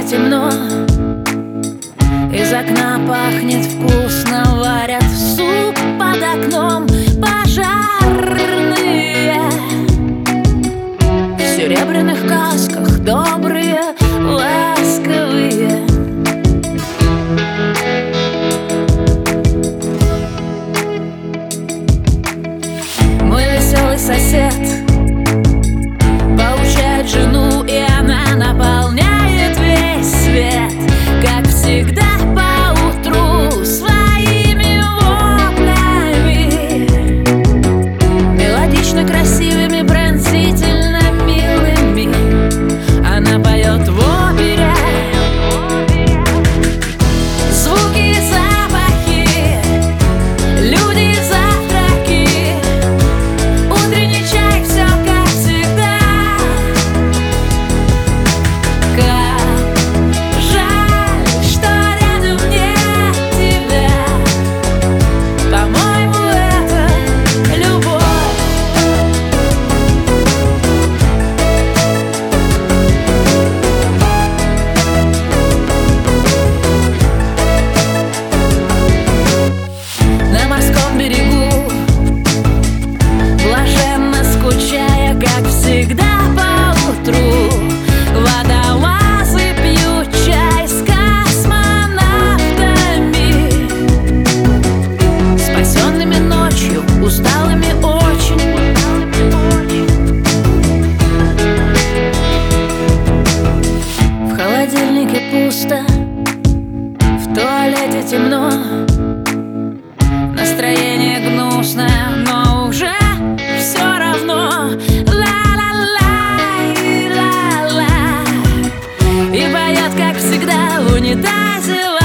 темно, из окна пахнет вкусно, варят суп под окном пожарные. В серебряных касках добрые, ласковые. Мой веселый сосед получает жену, и она наполняет весь свет, как всегда, поутру своими воплями, мелодично красивыми, пронзительно милыми. Она поет в опере звуки и запахи, люди и завтраки, утренний чай, все как всегда. Как жаль, что рядом нет тебя. По-моему, это любовь. На морском берегу, блаженно скучая, как всегда, поутру водолазы пьют чай с космонавтами, спасенными ночью, усталыми очень. В холодильнике пусто, в туалете темно, настроение гнусное, но уже все равно. Ла-ла-ла, ла-ла. И поет, как всегда, в унитазе.